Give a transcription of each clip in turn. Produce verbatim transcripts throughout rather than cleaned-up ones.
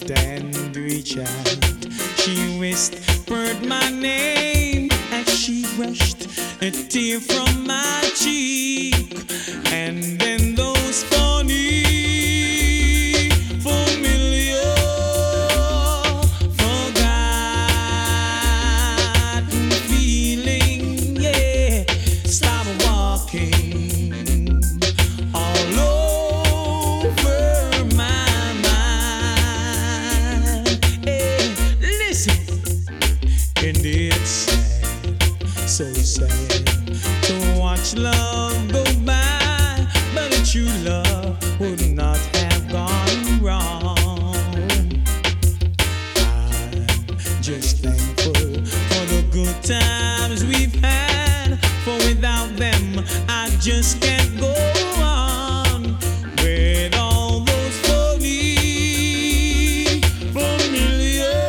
soft and reach out. She whispered my name as she brushed a tear from my cheek, and then those funny, familiar, forgotten feeling, yeah, started walking all over my mind. Hey, listen, and it's sad, so sad to watch love go by, but a true love would not have gone wrong. I'm just thankful for the good times we've had, for without them I just can't go on with all those funny, familiar,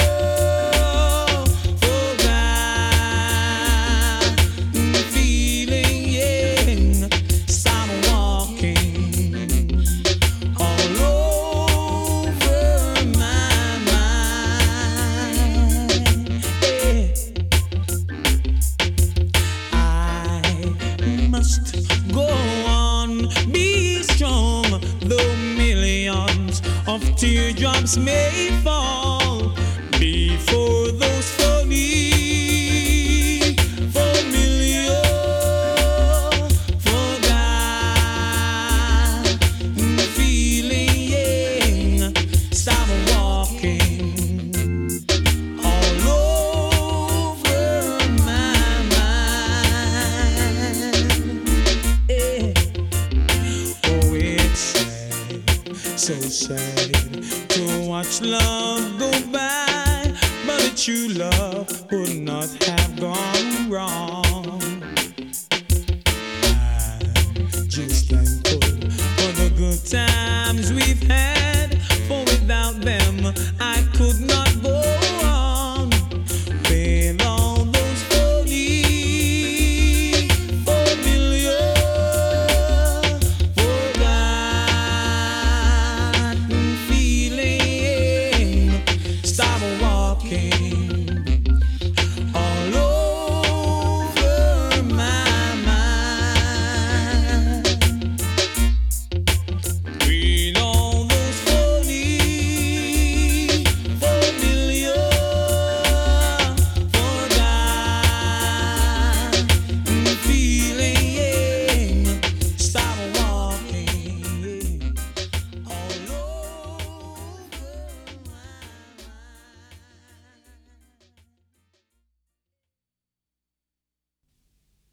forgotten feeling, yeah, start walking all over my mind, yeah. I must go on, be strong, though millions of teardrops may fall before those funny, familiar, forgotten feeling, yeah, stop walking all over my mind. Yeah. Oh, it's sad, so sad to watch love go by, but a true love would not have gone wrong.